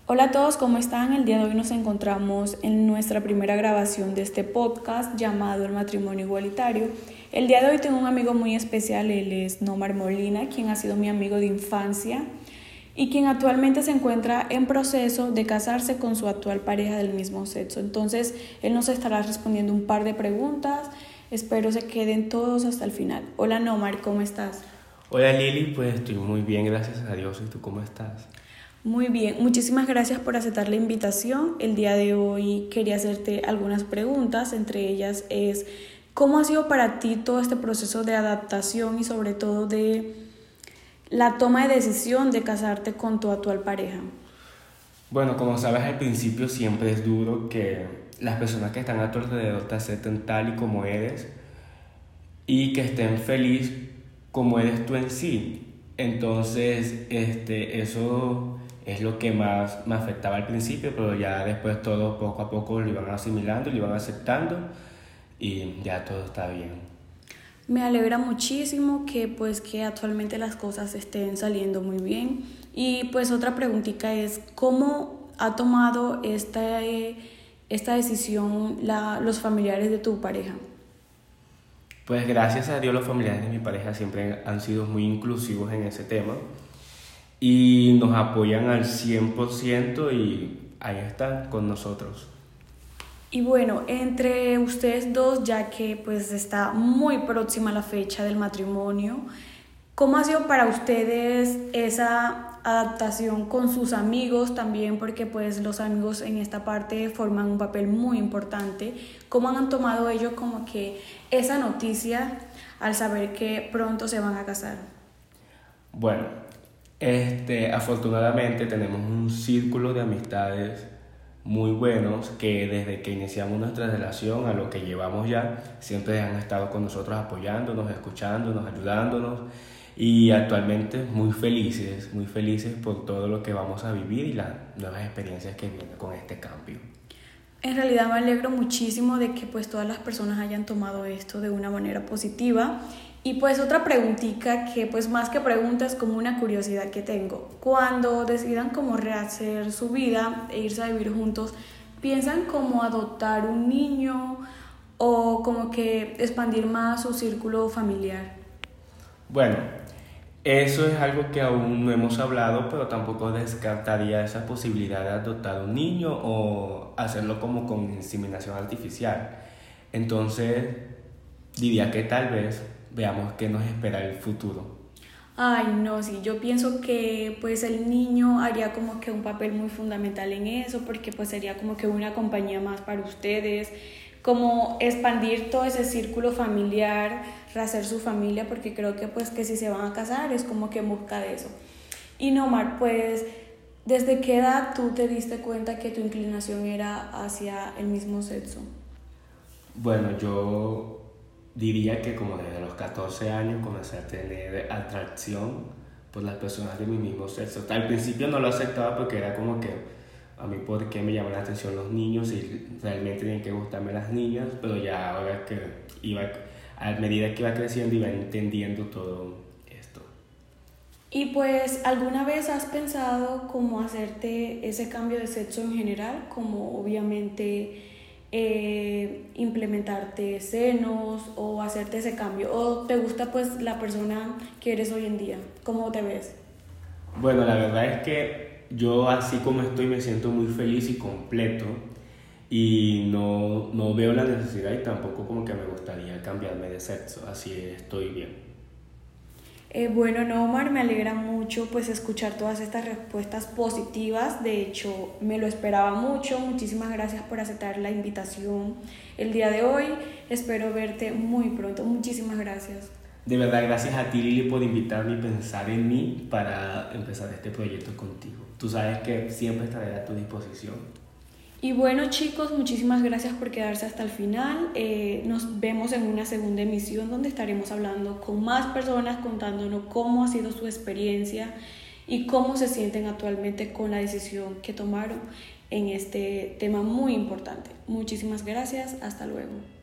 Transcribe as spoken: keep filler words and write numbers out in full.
Hola a todos, ¿cómo están? El día de hoy nos encontramos en nuestra primera grabación de este podcast llamado El Matrimonio Igualitario. El día de hoy tengo un amigo muy especial, él es Nomar Molina, quien ha sido mi amigo de infancia y quien actualmente se encuentra en proceso de casarse con su actual pareja del mismo sexo. Entonces, él nos estará respondiendo un par de preguntas. Espero se queden todos hasta el final. Hola Nomar, ¿cómo estás? Hola Lili, pues estoy muy bien, gracias a Dios. ¿Y tú cómo estás? Muy bien, muchísimas gracias por aceptar la invitación. El día de hoy quería hacerte algunas preguntas, entre ellas es ¿cómo ha sido para ti todo este proceso de adaptación y sobre todo de la toma de decisión de casarte con tu actual pareja? Bueno, como sabes, al principio siempre es duro que las personas que están a tu alrededor te acepten tal y como eres y que estén feliz como eres tú en sí. Entonces, este, eso es lo que más me afectaba al principio, pero ya después todo poco a poco lo iban asimilando, lo iban aceptando y ya todo está bien. Me alegra muchísimo que pues que actualmente las cosas estén saliendo muy bien. Y pues otra preguntita es ¿cómo ha tomado esta, eh, esta decisión la, los familiares de tu pareja? Pues gracias a Dios los familiares de mi pareja siempre han sido muy inclusivos en ese tema y nos apoyan al cien por ciento y ahí están con nosotros. Y bueno, entre ustedes dos, ya que pues está muy próxima la fecha del matrimonio, ¿cómo ha sido para ustedes esa adaptación con sus amigos también? Porque pues los amigos en esta parte forman un papel muy importante. ¿Cómo han tomado ellos como que esa noticia al saber que pronto se van a casar? Bueno, este, afortunadamente tenemos un círculo de amistades muy buenos que desde que iniciamos nuestra relación a lo que llevamos ya, siempre han estado con nosotros apoyándonos, escuchándonos, ayudándonos y actualmente muy felices, muy felices por todo lo que vamos a vivir y las nuevas experiencias que vienen con este cambio. En realidad me alegro muchísimo de que pues todas las personas hayan tomado esto de una manera positiva. Y pues otra preguntita que pues más que pregunta es como una curiosidad que tengo. Cuando decidan como rehacer su vida e irse a vivir juntos, ¿piensan como adoptar un niño o como que expandir más su círculo familiar? Bueno, eso es algo que aún no hemos hablado, pero tampoco descartaría esa posibilidad de adoptar un niño o hacerlo como con inseminación artificial. Entonces, diría que tal vez veamos qué nos espera el futuro. Ay, no, sí, yo pienso que pues el niño haría como que un papel muy fundamental en eso, porque pues sería como que una compañía más para ustedes, como expandir todo ese círculo familiar, rehacer su familia, porque creo que pues que si se van a casar es como que en busca de eso. Y Nomar, pues, ¿desde qué edad tú te diste cuenta que tu inclinación era hacia el mismo sexo? Bueno, yo diría que como desde los catorce años comencé a tener atracción por las personas de mi mismo sexo. Al principio no lo aceptaba porque era como que a mí por qué me llaman la atención los niños y realmente tienen que gustarme las niñas, pero ya ahora que iba, a medida que iba creciendo iba entendiendo todo esto. Y pues, ¿alguna vez has pensado cómo hacerte ese cambio de sexo en general? Como obviamente eh, implementarte senos o hacerte ese cambio. ¿O te gusta pues la persona que eres hoy en día? ¿Cómo te ves? Bueno, la verdad es que yo así como estoy me siento muy feliz y completo y no, no veo la necesidad y tampoco como que me gustaría cambiarme de sexo, así estoy bien. Eh, bueno, no, Omar, me alegra mucho pues escuchar todas estas respuestas positivas. De hecho, me lo esperaba mucho. Muchísimas gracias por aceptar la invitación el día de hoy. Espero verte muy pronto. Muchísimas gracias. De verdad, gracias a ti Lili por invitarme y pensar en mí para empezar este proyecto contigo. Tú sabes que siempre estaré a tu disposición. Y bueno chicos, muchísimas gracias por quedarse hasta el final. Eh, nos vemos en una segunda emisión donde estaremos hablando con más personas contándonos cómo ha sido su experiencia y cómo se sienten actualmente con la decisión que tomaron en este tema muy importante. Muchísimas gracias, hasta luego.